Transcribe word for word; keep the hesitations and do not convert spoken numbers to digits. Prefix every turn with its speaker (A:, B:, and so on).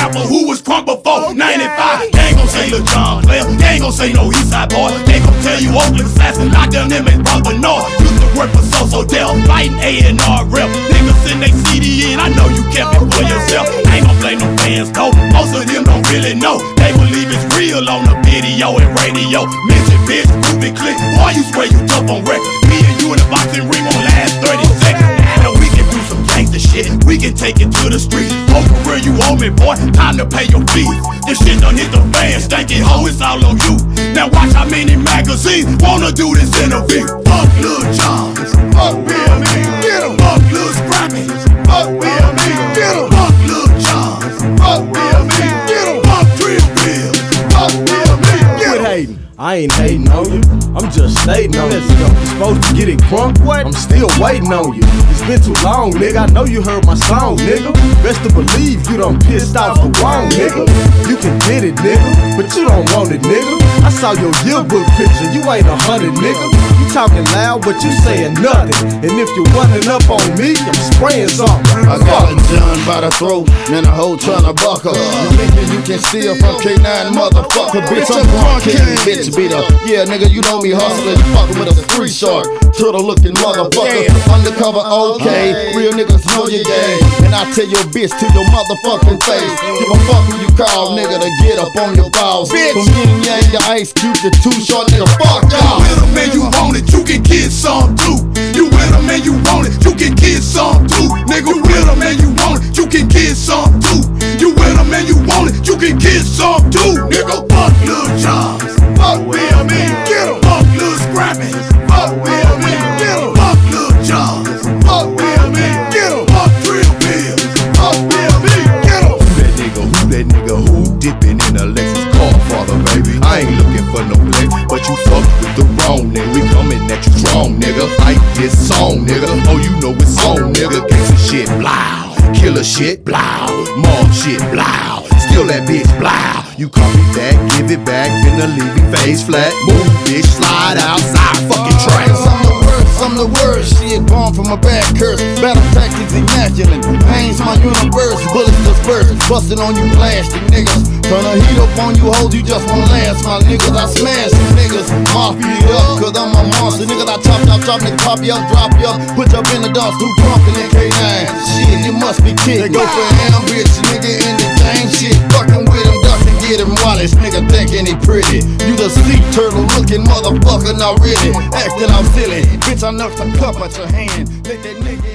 A: rapper who was crunk before ninety-five. They ain't gon' say Lil Jon player, they ain't gon' say no Eastside boy. They gon' tell you Oakland assassin, locked down them and brought the north. Used to work for So-So Dell, fighting A and R rep. Niggas send they C D in, I know you kept it for yourself. I ain't gon' blame no fans though, most of them don't really know. They believe it's real on the video and radio. Mention bitch, groupie click, boy you swear you tough on record. Me and you in the boxing ring won't last thirty seconds. Now we can do some gangsta shit, we can take it to the street. Oh for real you owe me boy, time to pay your fees. This shit done hit the fan, stanky ho, it's all on you. Now watch how many magazines wanna do this interview. Fuck Lil Jon, fuck Bill Me, get him. Fuck Lil Scrappy, fuck Bill Me, get him. Fuck Lil Jon, fuck Bill Me, get him. Fuck Trill Bill, fuck Bill Me, get him.
B: Quit hating, I ain't hating on you, I'm just stating on you. You supposed to get it crunk, what? I'm still waiting on you. It's been too long, nigga, I know you heard my song, nigga. Best to believe you done pissed off the wrong nigga. You can get it, nigga, but you don't want it, nigga. I saw your yearbook picture, you ain't a hundred, nigga. You talking loud, but you saying nothing. And if you're running up on me, I'm spraying something.
C: I got a John by the throat, and a hoe tryna buckle. You thinking you can steal from K nine, motherfucker? Bitch, I'm Bron King, bitch, beat up. Yeah, nigga, you know me hustling. You fucking with a three short, turtle looking motherfucker. Undercover, okay. Real niggas know your game. And I tell your bitch to your motherfucking face. Give a fuck who you call, nigga, to get up on your balls. From yin yang to Ice Cube to Too Short, nigga, fuck y'all.
A: You with 'em and you want it, you can get some too. You with 'em and you want it, you can get some too. Nigga, you with 'em and you want it, you can get some too. You with 'em and you want it, you can get some too. Nigga, fuck Lil Jon, fuck Bill Me, get him. Fuck Lil Scrappy, fuck Bill Me, get him. Fuck Lil Jon, fuck Bill Me, get him. Fuck Trill Bill, fuck Bill Me, get him.
D: Who that nigga, who that nigga, who dipping in a Lexus car, father, baby? I ain't looking for no play, but you fucked with the wrong nigga. We coming at you strong, nigga. Like this song, nigga. Oh, you know it's on, nigga. Gangsta shit, blow. Killer shit, blow. Mob shit, blow. Steal that bitch, blow. You copy that, give it back, then the leaving face flat. Move, bitch, slide outside, fucking trash.
C: I'm the worst, I'm the worst. Shit born from a bad curse. Battle tactics immaculate. Pain's my universe. Bullets disperse. Busting on you plastic niggas. Turn a heat up on you hoes, you just won't last. My niggas, I smash you niggas. Mafia it up, cause I'm a monster. Niggas, I chop, chop, chop, nigga, pop you up, drop you up. Put you up in the dust, through drunken in K nine. Shit, you must be kidding. They go for an bitch, nigga, in the game. Shit, fucking with him, ducking, get him Wallace. Nigga thinking he pretty. You the sea turtle looking motherfucker, not really. Acting all silly. Bitch, I knocked a cup out your hand. Let that nigga